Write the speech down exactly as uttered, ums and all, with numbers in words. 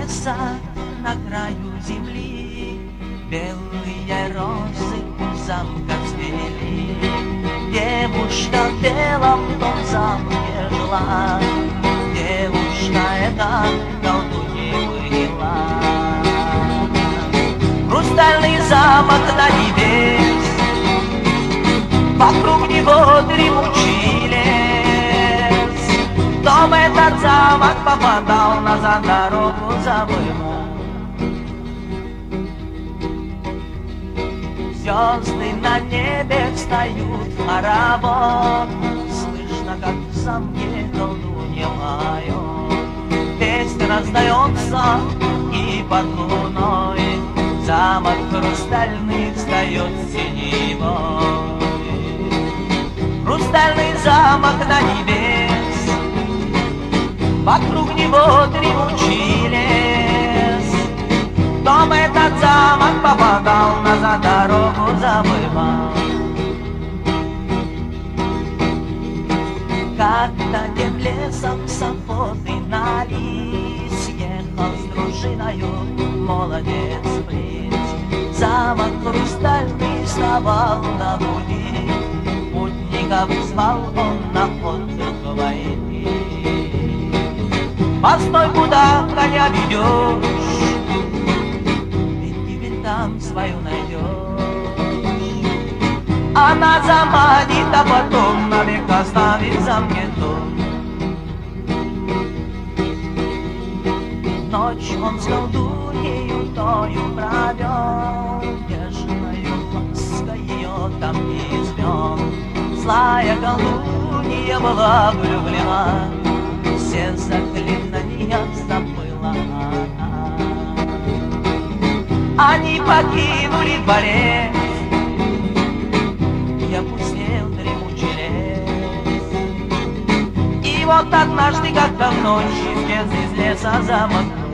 леса на краю земли белые розы у замка цвели. Девушка в белом том замке жила, девушка эта колдуньей была. Хрустальный замок до небес, вокруг него дремучий лес. Дом этот замок попадал назад дорогу забыву. Звезды на небе встают в хоровод, слышно, как в замке колдунья поет. Песня раздается, и под луной замок хрустальный встает синевой. Хрустальный замок до небес, вокруг него дремучий лес. Дом этот замок попадал назад дорогу забывал. Как-то тем лесом с охоты на лис ехал с дружиною молодец-принц. Замок хрустальный вставал на пути, путников звал он на отдых войны. Постой, куда коня ведешь, там свою найдешь. Она заманит, а потом навек оставит в замке дом. Ночь он с колдуньею тою провел, нежною лаской ее там измел. Злая колдунья была влюблена, все заклинания забыла она. Они покинули дворец, и опустел дремучий лес. И вот однажды, как-то в ночь, исчез из леса замок.